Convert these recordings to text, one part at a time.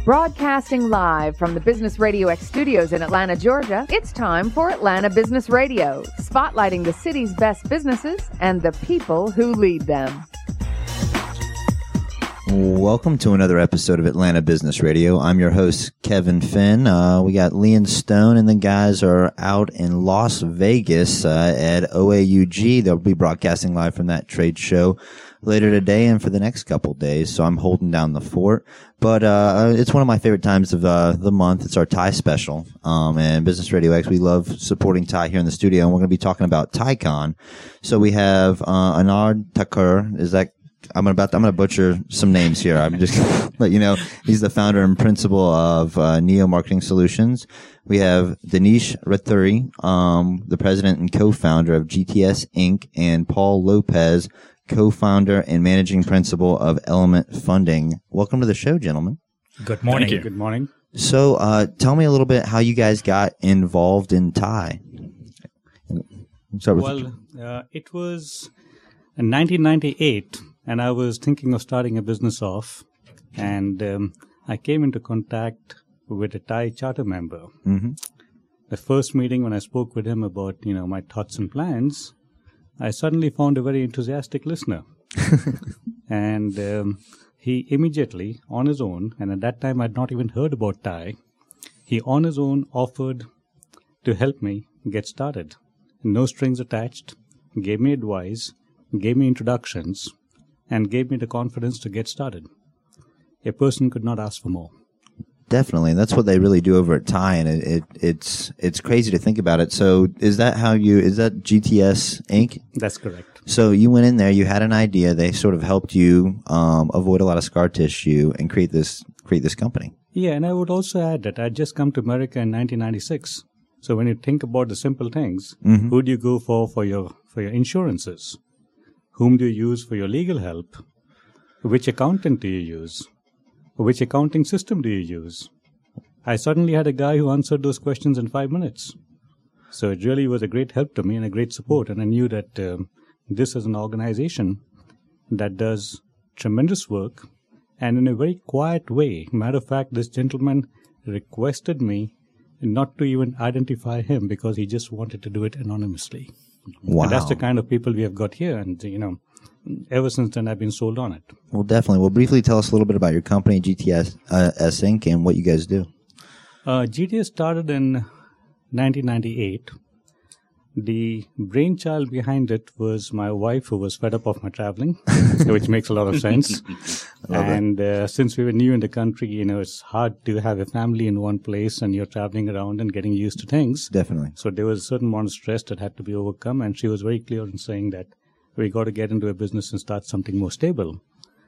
Broadcasting live from the Business Radio X studios in Atlanta, Georgia, it's time for Atlanta Business Radio, spotlighting the city's best businesses and the people who lead them. Welcome to another episode of Atlanta Business Radio. I'm your host, Kevin Finn. We got Leon Stone, and the guys are out in Las Vegas at OAUG. They'll be broadcasting live from that trade show later today and for the next couple of days, so I'm holding down the fort. But it's one of my favorite times of the month. It's our Thai special. And Business Radio X, we love supporting Thai here in the studio, and we're going to be talking about ThaiCon. So we have Anand Thakur. Is that I'm gonna butcher some names here. I'm just gonna let you know he's the founder and principal of Neo Marketing Solutions. We have Dinesh Rathuri, the president and co-founder of GTS Inc., and Paul Lopez, co-founder and managing principal of Element Funding. Welcome to the show, gentlemen. Good morning. Thank you. Good morning. So, tell me a little bit how you guys got involved in Thai. It was in 1998, and I was thinking of starting a business off, and I came into contact with a Thai charter member. Mm-hmm. The first meeting, when I spoke with him about my thoughts and plans, I suddenly found a very enthusiastic listener. And he immediately, on his own, and at that time I'd not even heard about Thai, he on his own offered to help me get started. No strings attached, gave me advice, gave me introductions, and gave me the confidence to get started. A person could not ask for more. Definitely. That's what they really do over at Thai, and it's crazy to think about it. So is that GTS Inc.? That's correct. So you went in there, you had an idea, they sort of helped you avoid a lot of scar tissue and create this company. Yeah, and I would also add that I'd just come to America in 1996. So when you think about the simple things, mm-hmm. Who do you go for your insurances? Whom do you use for your legal help? Which accountant do you use? Which accounting system do you use? I suddenly had a guy who answered those questions in 5 minutes. So it really was a great help to me and a great support. And I knew that this is an organization that does tremendous work and in a very quiet way. Matter of fact, this gentleman requested me not to even identify him because he just wanted to do it anonymously. Wow. And that's the kind of people we have got here. And, ever since then, I've been sold on it. Well, definitely. Well, briefly tell us a little bit about your company, GTS Inc., and what you guys do. GTS started in 1998. The brainchild behind it was my wife, who was fed up of my traveling, which makes a lot of sense. And since we were new in the country, it's hard to have a family in one place and you're traveling around and getting used to things. Definitely. So there was a certain amount of stress that had to be overcome, and she was very clear in saying that we got to get into a business and start something more stable.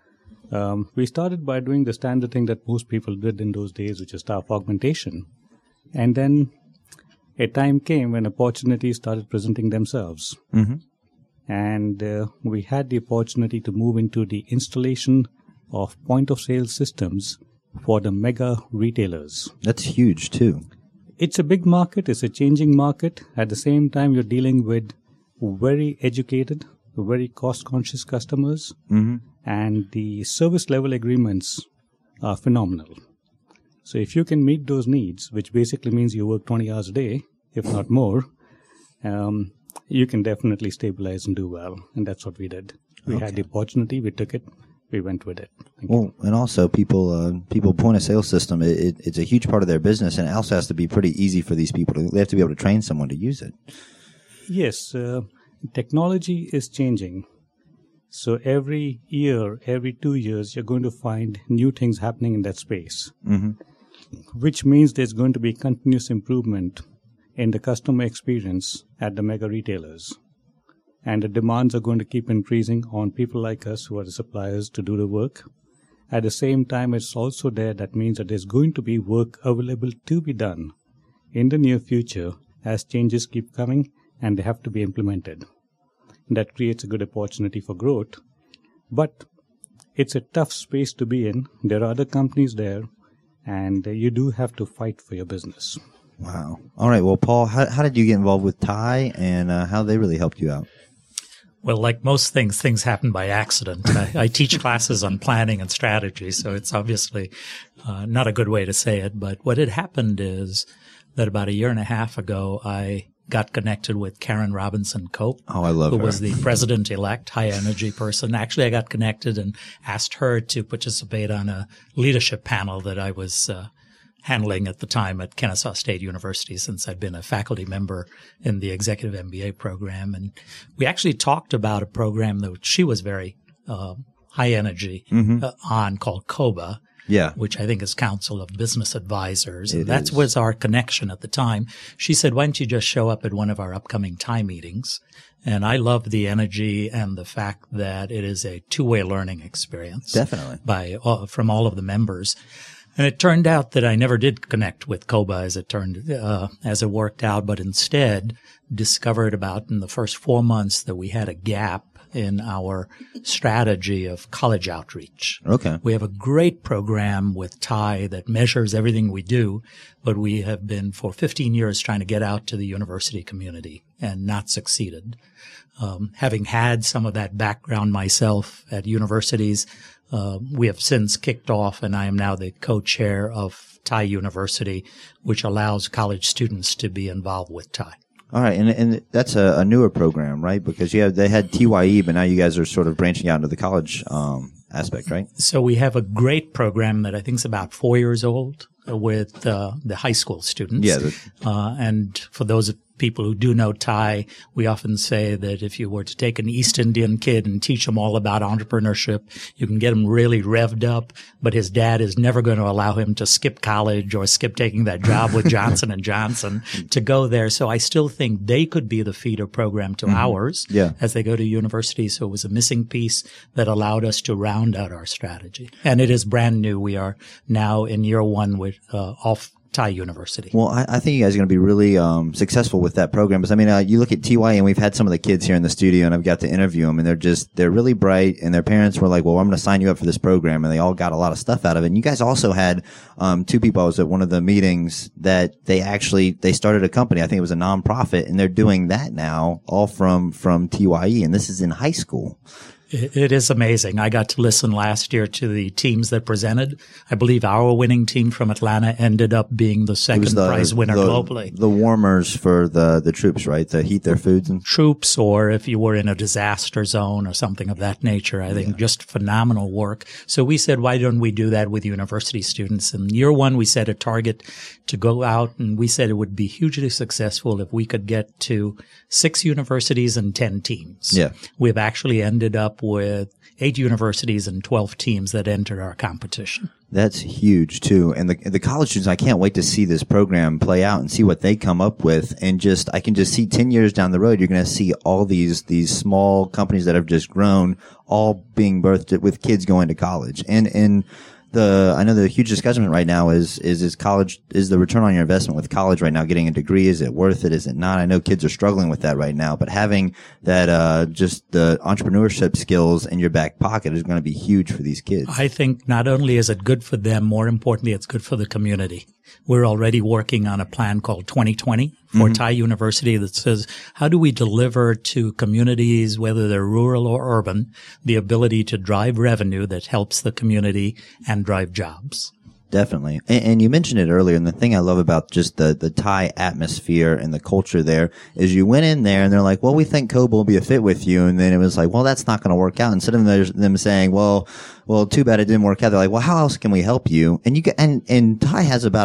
We started by doing the standard thing that most people did in those days, which is staff augmentation. And then a time came when opportunities started presenting themselves. Mm-hmm. And we had the opportunity to move into the installation of point-of-sale systems for the mega retailers. That's huge, too. It's a big market. It's a changing market. At the same time, you're dealing with very educated, very cost-conscious customers, mm-hmm. and the service level agreements are phenomenal. So if you can meet those needs, which basically means you work 20 hours a day, if not more, you can definitely stabilize and do well. And that's what we did. We had the opportunity, we took it, we went with it. And also people point of sale system, it's a huge part of their business, and it also has to be pretty easy for these people. They have to be able to train someone to use it. Yes, technology is changing. So every year, every 2 years, you're going to find new things happening in that space, mm-hmm. which means there's going to be continuous improvement in the customer experience at the mega retailers. And the demands are going to keep increasing on people like us who are the suppliers to do the work. At the same time, it's also there. That means that there's going to be work available to be done in the near future as changes keep coming and they have to be implemented. That creates a good opportunity for growth. But it's a tough space to be in. There are other companies there, and you do have to fight for your business. Wow. All right. Well, Paul, how did you get involved with Thai, and how they really helped you out? Well, like most things happen by accident. I teach classes on planning and strategy, so it's obviously not a good way to say it. But what had happened is that about a year and a half ago, I got connected with Karen Robinson Cope. Oh, I love her. Who was the president-elect, high energy person. Actually, I got connected and asked her to participate on a leadership panel that I was handling at the time at Kennesaw State University, since I'd been a faculty member in the executive MBA program. And we actually talked about a program that she was very high energy on, called COBA. Yeah. Which I think is Council of Business Advisors. And that was our connection at the time. She said, why don't you just show up at one of our upcoming TIE meetings? And I love the energy and the fact that it is a two-way learning experience. Definitely. From all of the members. And it turned out that I never did connect with COBA as it worked out, but instead discovered about in the first 4 months that we had a gap in our strategy of college outreach. Okay. We have a great program with TIE that measures everything we do, but we have been for 15 years trying to get out to the university community and not succeeded. Having had some of that background myself at universities, we have since kicked off, and I am now the co-chair of TIE University, which allows college students to be involved with TIE. All right, and that's a newer program, right? Because they had TYE, but now you guys are sort of branching out into the college aspect, right? So we have a great program that I think is about 4 years old with the high school students. Yeah. And for those people who do know TIE, we often say that if you were to take an East Indian kid and teach him all about entrepreneurship, you can get him really revved up, but his dad is never going to allow him to skip college or skip taking that job with Johnson & Johnson to go there. So I still think they could be the feeder program to ours as they go to university. So it was a missing piece that allowed us to round out our strategy. And it is brand new. We are now in year one with off TIE University. Well, I think you guys are going to be really successful with that program. Because I mean, you look at TY, and we've had some of the kids here in the studio, and I've got to interview them, and they're really bright, and their parents were like, "Well, I'm going to sign you up for this program," and they all got a lot of stuff out of it. And you guys also had two people. I was at one of the meetings that they started a company. I think it was a nonprofit, and they're doing that now, all from TYE, and this is in high school. It is amazing. I got to listen last year to the teams that presented. I believe our winning team from Atlanta ended up being the second prize winner globally. The warmers for the troops, right? To heat their foods and troops, or if you were in a disaster zone or something of that nature. I think just phenomenal work. So we said, why don't we do that with university students? In year one, we set a target to go out, and we said it would be hugely successful if we could get to 6 universities and 10 teams. Yeah. We've actually ended up with 8 universities and 12 teams that entered our competition. That's huge too. And the college students, I can't wait to see this program play out and see what they come up with. And I can just see 10 years down the road, you're going to see all these small companies that have just grown, all being birthed with kids going to college. And I know the huge discussion right now is the return on your investment with college right now, getting a degree, is it worth it? Is it not? I know kids are struggling with that right now, but having that, just the entrepreneurship skills in your back pocket is going to be huge for these kids. I think not only is it good for them, more importantly, it's good for the community. We're already working on a plan called 2020 for TIE University that says, how do we deliver to communities, whether they're rural or urban, the ability to drive revenue that helps the community and drive jobs? Definitely. And you mentioned it earlier, and the thing I love about just the TIE atmosphere and the culture there is you went in there and they're like, well, we think COBA will be a fit with you. And then it was like, well, that's not going to work out. Instead of them saying, well, too bad it didn't work out. They're like, well, how else can we help you? And TIE has about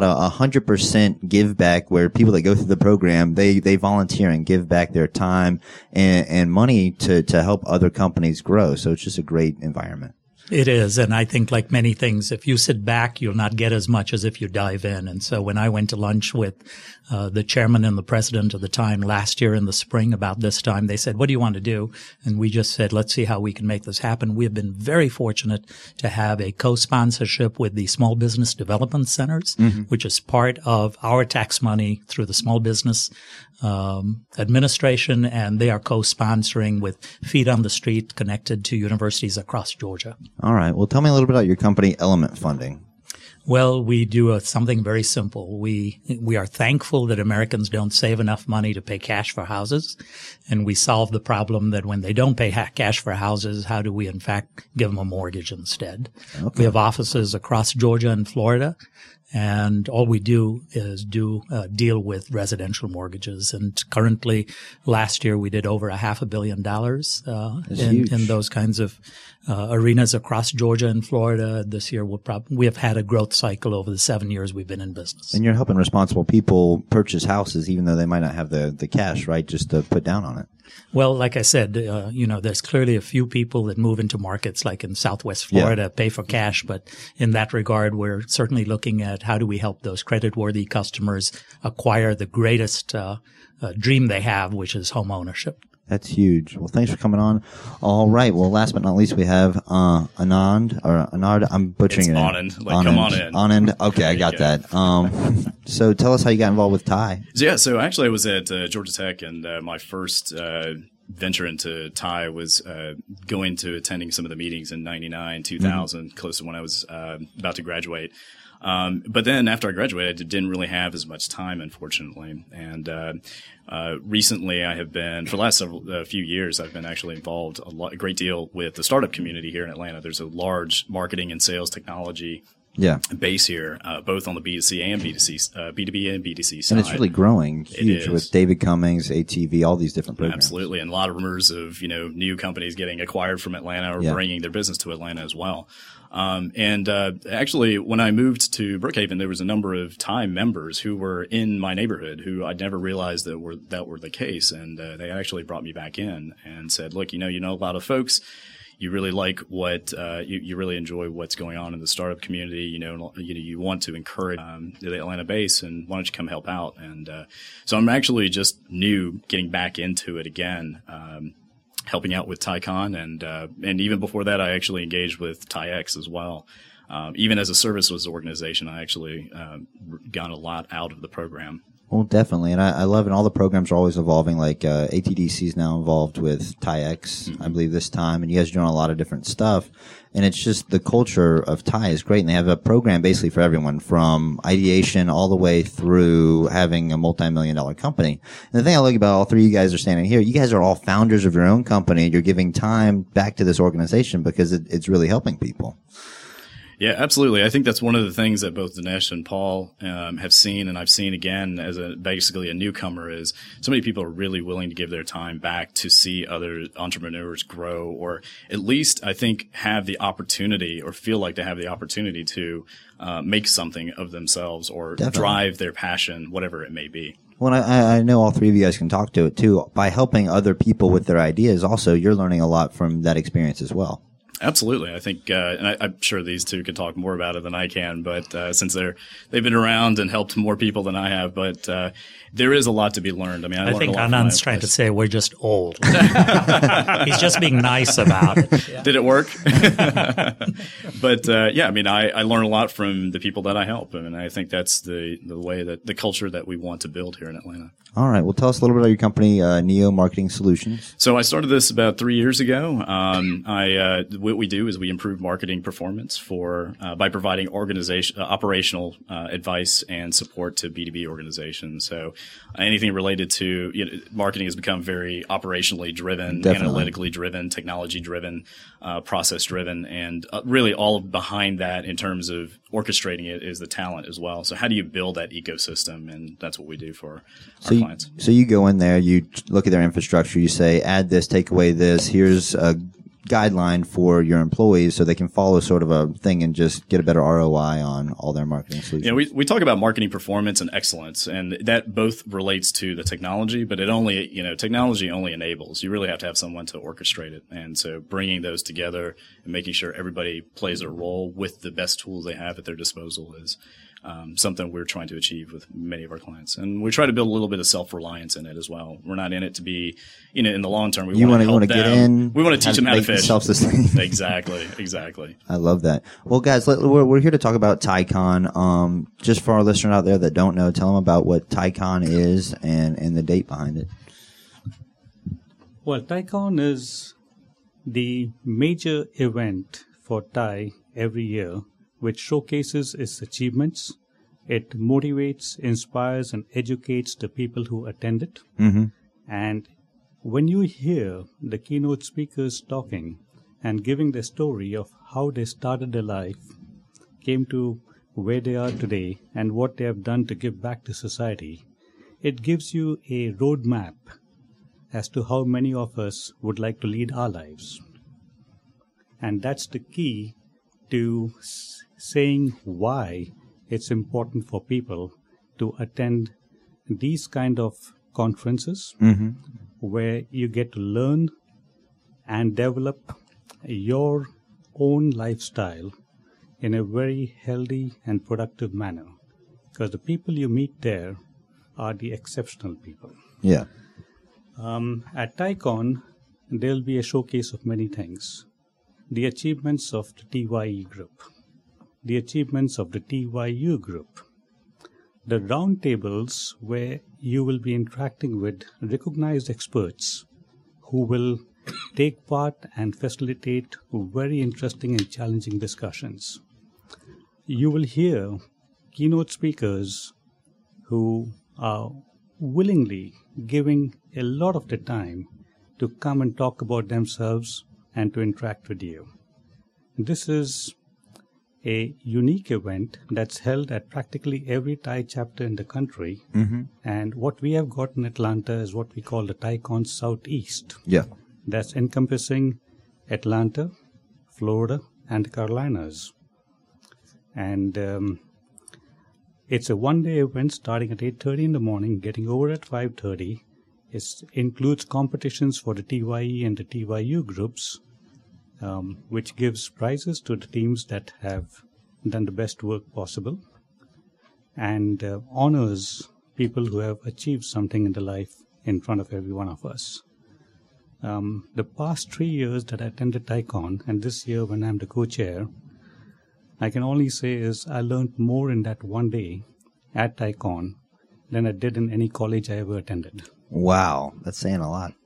100% give back, where people that go through the program, they volunteer and give back their time and money to help other companies grow. So it's just a great environment. It is. And I think, like many things, if you sit back, you'll not get as much as if you dive in. And so when I went to lunch with the chairman and the president of the time last year in the spring about this time, they said, what do you want to do? And we just said, let's see how we can make this happen. We have been very fortunate to have a co-sponsorship with the Small Business Development Centers, which is part of our tax money through the Small Business Administration, and they are co-sponsoring with Feet on the Street connected to universities across Georgia. All right. Well, tell me a little bit about your company, Element Funding. Well, we do something very simple. We are thankful that Americans don't save enough money to pay cash for houses, and we solve the problem that when they don't pay cash for houses, how do we in fact give them a mortgage instead? Okay. We have offices across Georgia and Florida, and all we do is deal with residential mortgages. And currently, last year we did over $500 million in those kinds of arenas across Georgia and Florida. This year we have had a growth cycle over the 7 years we've been in business. And you're helping responsible people purchase houses, even though they might not have the cash, right, just to put down on it. Well, like I said, there's clearly a few people that move into markets like in Southwest Florida, pay for cash. But in that regard, we're certainly looking at how do we help those creditworthy customers acquire the greatest dream they have, which is home ownership. That's huge. Well, thanks for coming on. All right. Well, last but not least, we have Anand. I'm butchering it. Anand. Come on in. Anand. Okay, I got that. So tell us how you got involved with TIE. So actually I was at Georgia Tech, and my first venture into TIE was going to attending some of the meetings in 99, 2000, close to when I was about to graduate. But then after I graduated, I didn't really have as much time, unfortunately. And recently I have been, for the last few years, I've been actually involved a great deal with the startup community here in Atlanta. There's a large marketing and sales technology base here, both on the B2C and B2B and B2C side. And it's really growing huge with David Cummings, ATV, all these different programs. Absolutely. And a lot of rumors of, new companies getting acquired from Atlanta or bringing their business to Atlanta as well. Actually, when I moved to Brookhaven, there was a number of TIE members who were in my neighborhood who I'd never realized that were the case. And they actually brought me back in and said, look, you know a lot of folks. You really like what you really enjoy what's going on in the startup community. You want to encourage the Atlanta base, and why don't you come help out? And so I'm actually just getting back into it again, helping out with TIECon, and even before that, I actually engaged with TIEX as well. Even as a services organization, I actually got a lot out of the program. Well, definitely. And I love it. All the programs are always evolving. Like ATDC is now involved with TIEX, I believe, this time. And you guys are doing a lot of different stuff. And it's just the culture of TIE is great. And they have a program basically for everyone, from ideation all the way through having a multi-million-dollar company. And the thing I like about all three of you guys are standing here, you guys are all founders of your own company. You're giving time back to this organization because it's really helping people. Yeah, absolutely. I think that's one of the things that both Dinesh and Paul have seen, and I've seen again as basically a newcomer, is so many people are really willing to give their time back to see other entrepreneurs grow, or at least I think have the opportunity or feel like they have the opportunity to make something of themselves or drive their passion, whatever it may be. Well, I know all three of you guys can talk to it too. By helping other people with their ideas, also, you're learning a lot from that experience as well. Absolutely. I think, and I'm sure these two could talk more about it than I can, but since they've been around and helped more people than I have, but there is a lot to be learned. I mean, I think Anand's trying to say we're just old. He's just being nice about it. Yeah. Did it work? But I mean, I learn a lot from the people that I help, and I think that's the way that the culture that we want to build here in Atlanta. All right. Well, tell us a little bit about your company, Neo Marketing Solutions. So I started this about 3 years ago. What we do is we improve marketing performance by providing operational advice and support to B2B organizations. So anything related to marketing has become very operationally driven, analytically driven, technology driven, process driven, and really all behind that in terms of orchestrating it is the talent as well. So how do you build that ecosystem? And that's what we do for our clients. So you go in there, you look at their infrastructure, you say, add this, take away this, here's a guideline for your employees so they can follow sort of a thing and just get a better ROI on all their marketing solutions. Yeah, we talk about marketing performance and excellence, and that both relates to the technology, but technology only enables. You really have to have someone to orchestrate it. And so bringing those together and making sure everybody plays a role with the best tools they have at their disposal is something we're trying to achieve with many of our clients. And we try to build a little bit of self-reliance in it as well. We're not in it to be, in the long term. We want to help them. Get in. We want to teach them how to fish. Self-sustain. Exactly. I love that. Well, guys, we're here to talk about TIECon. Just for our listeners out there that don't know, tell them about what TIECon is and the date behind it. Well, TIECon is the major event for TIE every year, which showcases its achievements. It motivates, inspires, and educates the people who attend it. Mm-hmm. And when you hear the keynote speakers talking and giving their story of how they started their life, came to where they are today, and what they have done to give back to society, it gives you a roadmap as to how many of us would like to lead our lives. And that's the key to saying why it's important for people to attend these kind of conferences, Mm-hmm. where you get to learn and develop your own lifestyle in a very healthy and productive manner. Because the people you meet there are the exceptional people. Yeah. At TiECon, there'll be a showcase of many things. The achievements of the TYE group, the achievements of the TYU group, the roundtables where you will be interacting with recognized experts who will take part and facilitate very interesting and challenging discussions. You will hear keynote speakers who are willingly giving a lot of their time to come and talk about themselves and to interact with you. This is a unique event that's held at practically every TiE chapter in the country. Mm-hmm. And what we have got in Atlanta is what we call the TiECon Southeast. Yeah. That's encompassing Atlanta, Florida, and the Carolinas. And it's a one-day event starting at 8:30 in the morning, getting over at 5:30. It includes competitions for the TYE and the TYU groups, which gives prizes to the teams that have done the best work possible, and honors people who have achieved something in their life in front of every one of us. The past 3 years that I attended TiECon, and this year when I'm the co-chair, I can only say is I learned more in that one day at TiECon than I did in any college I ever attended. Wow, that's saying a lot.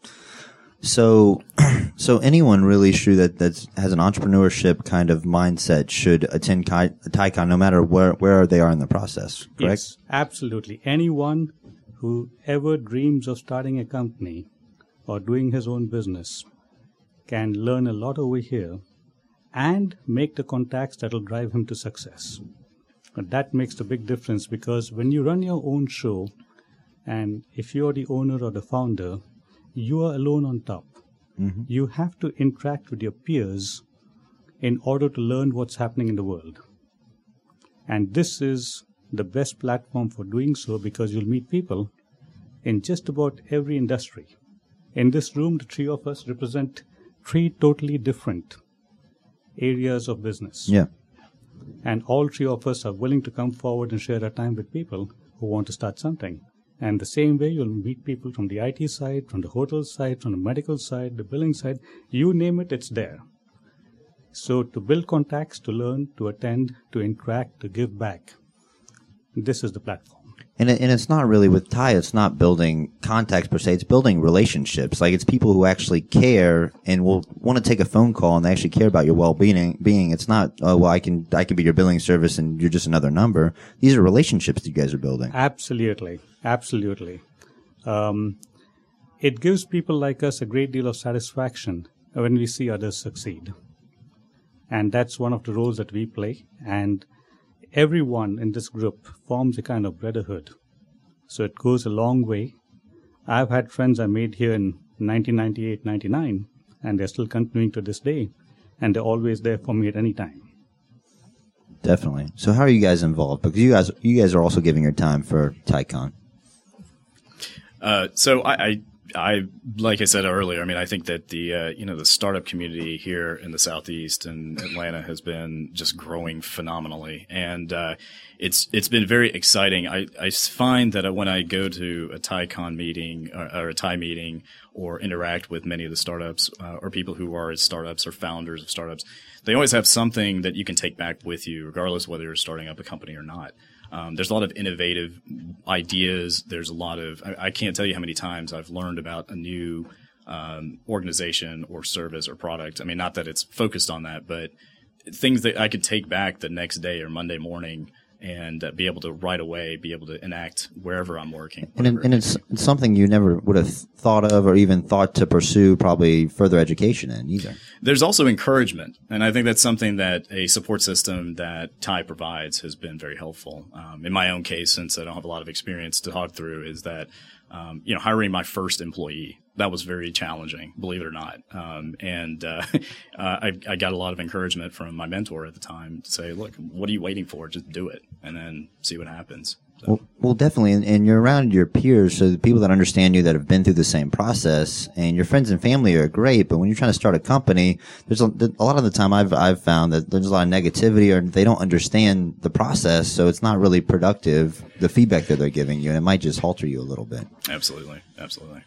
So anyone really true that has an entrepreneurship kind of mindset should attend TiECon, no matter where they are in the process, correct? Yes, absolutely. Anyone who ever dreams of starting a company or doing his own business can learn a lot over here and make the contacts that will drive him to success. But that makes the big difference, because when you run your own show, and if you're the owner or the founder, you are alone on top. Mm-hmm. You have to interact with your peers in order to learn what's happening in the world. And this is the best platform for doing so, because you'll meet people in just about every industry. In this room, the three of us represent three totally different areas of business. Yeah. And all three of us are willing to come forward and share our time with people who want to start something. And the same way, you'll meet people from the IT side, from the hotel side, from the medical side, the billing side. You name it, it's there. So to build contacts, to learn, to attend, to interact, to give back, this is the platform. And it's not really with TiE, it's not building contacts per se, it's building relationships. Like, it's people who actually care and will want to take a phone call, and they actually care about your well-being. It's not, oh, well, I can be your billing service and you're just another number. These are relationships that you guys are building. Absolutely. Absolutely. It gives people like us a great deal of satisfaction when we see others succeed. And that's one of the roles that we play. And everyone in this group forms a kind of brotherhood. So it goes a long way. I've had friends I made here in 1998, 99, and they're still continuing to this day. And they're always there for me at any time. Definitely. So how are you guys involved? Because you guys are also giving your time for TiECon. So I like I said earlier, I mean, I think that the startup community here in the Southeast and Atlanta has been just growing phenomenally, and it's been very exciting. I find that when I go to a TiECon meeting or a TiE meeting, or interact with many of the startups or people who are startups or founders of startups, they always have something that you can take back with you, regardless of whether you're starting up a company or not. There's a lot of innovative ideas. There's a lot of, I can't tell you how many times I've learned about a new organization or service or product. I mean, not that it's focused on that, but things that I could take back the next day or Monday morning and be able to right away be able to enact wherever I'm working. And it's something you never would have thought of or even thought to pursue probably further education in either. There's also encouragement, and I think that's something that a support system that TIE provides has been very helpful. In my own case, since I don't have a lot of experience to talk through, is that hiring my first employee, that was very challenging, believe it or not. I got a lot of encouragement from my mentor at the time to say, look, what are you waiting for? Just do it and then see what happens. So. Well, definitely. And you're around your peers, so the people that understand you that have been through the same process, and your friends and family are great. But when you're trying to start a company, there's a lot of the time I've found that there's a lot of negativity, or they don't understand the process. So it's not really productive, the feedback that they're giving you, and it might just halter you a little bit. Absolutely. Absolutely.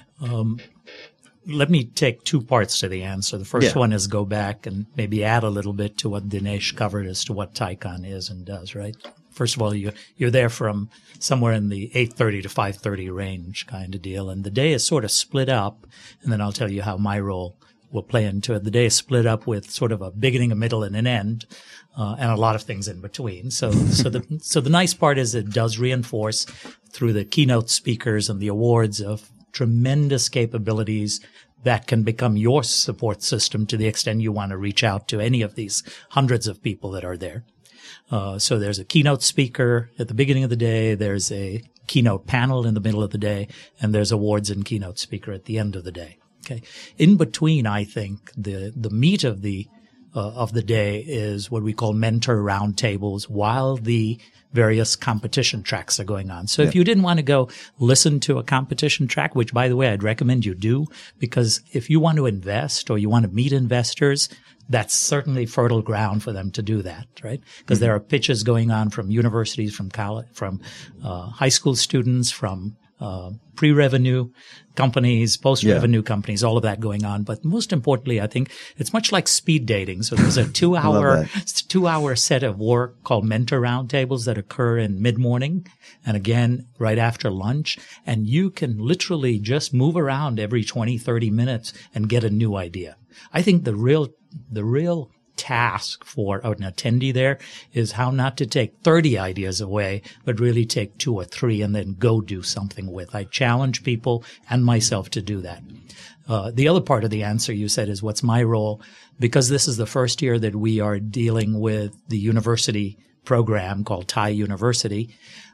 Let me take two parts to the answer. The first one is go back and maybe add a little bit to what Dinesh covered as to what TICON is and does, right? First of all, you're there from somewhere in the 8:30 to 5:30 range kind of deal, and the day is sort of split up, and then I'll tell you how my role will play into it. The day is split up with sort of a beginning, a middle, and an end, and a lot of things in between. So the nice part is it does reinforce through the keynote speakers and the awards of tremendous capabilities that can become your support system to the extent you want to reach out to any of these hundreds of people that are there. So there's a keynote speaker at the beginning of the day, there's a keynote panel in the middle of the day, and there's awards and keynote speaker at the end of the day. Okay. In between, I think the meat of the day is what we call mentor roundtables while the various competition tracks are going on. So if you didn't want to go listen to a competition track, which by the way, I'd recommend you do, because if you want to invest or you want to meet investors, that's certainly fertile ground for them to do that, right? Because there are pitches going on from universities, from college, from high school students, from pre-revenue companies, post-revenue companies, all of that going on. But most importantly, I think it's much like speed dating. So there's a 2-hour set of work called mentor roundtables that occur in mid-morning and again right after lunch. And you can literally just move around every 20, 30 minutes and get a new idea. I think the real task for an attendee there is how not to take 30 ideas away, but really take 2 or 3 and then go do something with. I challenge people and myself to do that. The other part of the answer you said is what's my role? Because this is the first year that we are dealing with the university program called TIE University.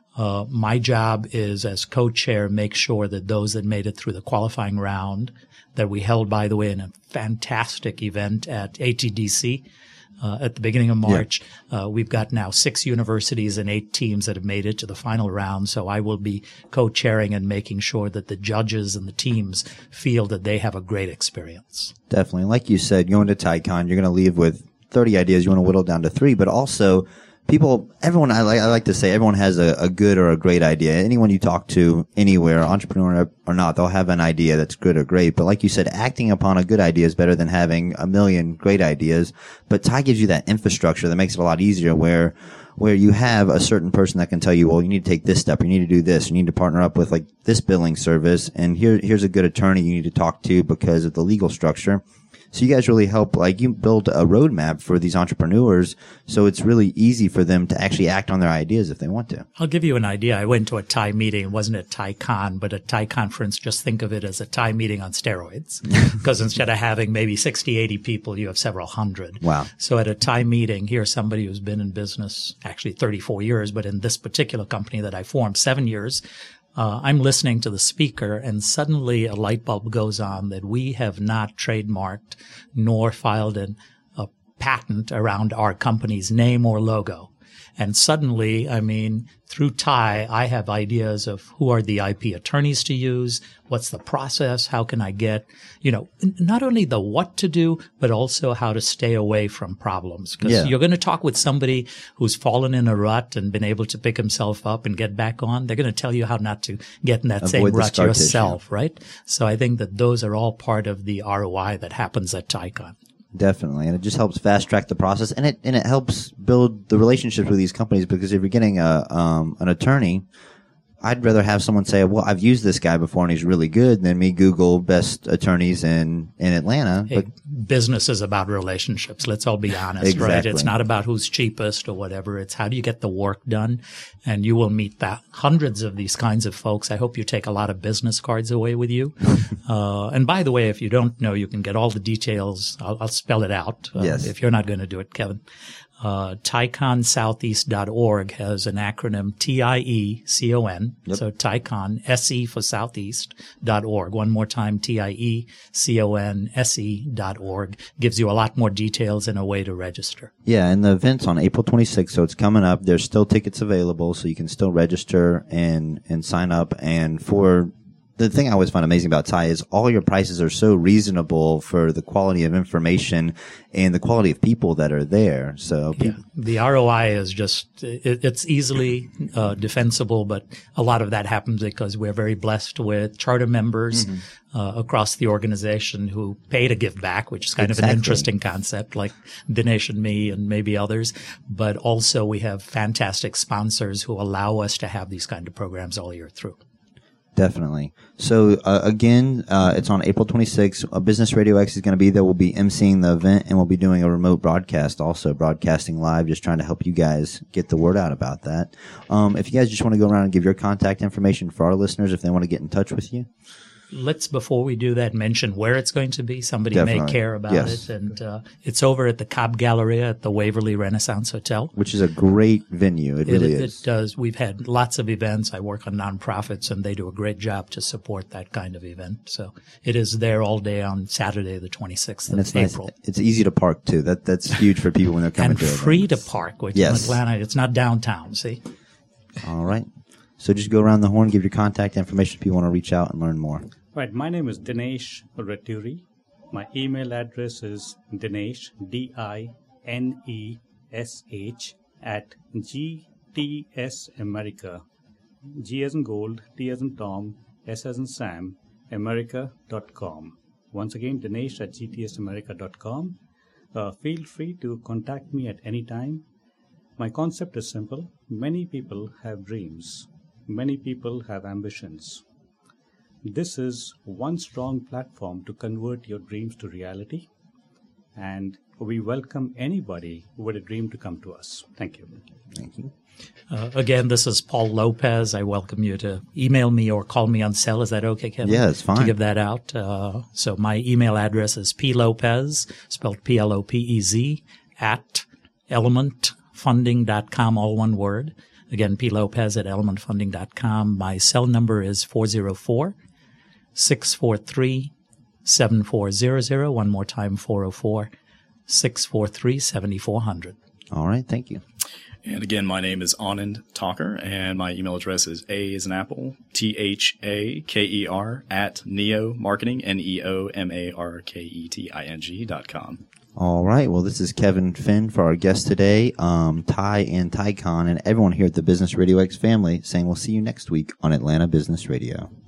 My job is as co-chair, make sure that those that made it through the qualifying round that we held, by the way, in a fantastic event at ATDC at the beginning of March. We've got now 6 universities and 8 teams that have made it to the final round. So I will be co-chairing and making sure that the judges and the teams feel that they have a great experience. Definitely. Like you said, going to TICON, you're going to leave with 30 ideas. You want to whittle down to 3, but also everyone, I like to say everyone has a good or a great idea. Anyone you talk to anywhere, entrepreneur or not, they'll have an idea that's good or great. But like you said, acting upon a good idea is better than having a million great ideas. But TIE gives you that infrastructure that makes it a lot easier where you have a certain person that can tell you, well, you need to take this step, you need to do this, you need to partner up with like this billing service, and here's a good attorney you need to talk to because of the legal structure. So you guys really help, like you build a roadmap for these entrepreneurs, so it's really easy for them to actually act on their ideas if they want to. I'll give you an idea. I went to a TIE meeting. It wasn't a TICON, but a TIE conference. Just think of it as a TIE meeting on steroids. Because instead of having maybe 60, 80 people, you have several hundred. Wow. So at a TIE meeting, here's somebody who's been in business actually 34 years, but in this particular company that I formed 7 years, I'm listening to the speaker and suddenly a light bulb goes on that we have not trademarked nor filed a patent around our company's name or logo. And suddenly, I mean, through TIE, I have ideas of who are the IP attorneys to use, what's the process, how can I get, not only the what to do, but also how to stay away from problems. Because you're going to talk with somebody who's fallen in a rut and been able to pick himself up and get back on. They're going to tell you how not to get in that same rut yourself, right? So I think that those are all part of the ROI that happens at TICON. Definitely. And it just helps fast track the process, and it helps build the relationships with these companies, because if you're getting an attorney, I'd rather have someone say, well, I've used this guy before and he's really good, than me Google best attorneys in Atlanta. Hey, business is about relationships. Let's all be honest, Exactly. right? It's not about who's cheapest or whatever. It's how do you get the work done? And you will meet hundreds of these kinds of folks. I hope you take a lot of business cards away with you. And by the way, if you don't know, you can get all the details. I'll spell it out. Yes. If you're not going to do it, Kevin. TIECONSoutheast.org has an acronym TIECON. Yep. So TIECON, SE for Southeast.org. One more time, TIECONSE.org gives you a lot more details and a way to register. Yeah, and the event's on April 26th, so it's coming up. There's still tickets available, so you can still register and sign up. And for the thing I always find amazing about TIE is all your prices are so reasonable for the quality of information and the quality of people that are there. So The ROI is just, it's easily defensible, but a lot of that happens because we're very blessed with charter members across the organization who pay to give back, which is kind of an interesting concept, like Dinesh and me and maybe others. But also we have fantastic sponsors who allow us to have these kind of programs all year through. Definitely. So, again, it's on April 26th. Business Radio X is going to be there. We'll be emceeing the event, and we'll be doing a remote broadcast also, broadcasting live, just trying to help you guys get the word out about that. If you guys just want to go around and give your contact information for our listeners, if they want to get in touch with you. Let's, before we do that, mention where it's going to be. Somebody Definitely. may care about Yes. it. And it's over at the Cobb Galleria at the Waverly Renaissance Hotel. Which is a great venue. It really is. It does. We've had lots of events. I work on nonprofits, and they do a great job to support that kind of event. So it is there all day on Saturday, the 26th And of it's April. nice. It's easy to park, too. That's huge for people when they're coming And to free events. to park, which Yes. in Atlanta, it's not downtown, see? All right. So just go around the horn, give your contact information if you want to reach out and learn more. Right, my name is Dinesh Raturi. My email address is Dinesh, DINESH, at GTSAmerica, G as in gold, T as in Tom, S as in Sam, America.com. Once again, Dinesh at GTSAmerica.com. Feel free to contact me at any time. My concept is simple. Many people have dreams. Many people have ambitions. This is one strong platform to convert your dreams to reality, and we welcome anybody who would a dream to come to us. Thank you. Thank you. Again, this is Paul Lopez. I welcome you to email me or call me on cell. Is that okay, Kevin? Yeah, it's fine. To give that out. So my email address is plopez, spelled P-L-O-P-E-Z, at elementfunding.com, all one word. Again, plopez at elementfunding.com. My cell number is 404-643-7400. One more time, 404-643-7400. All right. Thank you. And again, my name is Anand Thakur, and my email address is A as in Apple, THAKER at neomarketing, NEOMARKETING.com. All right. Well, this is Kevin Finn for our guest today, Ty and TIECON, and everyone here at the Business Radio X family saying we'll see you next week on Atlanta Business Radio.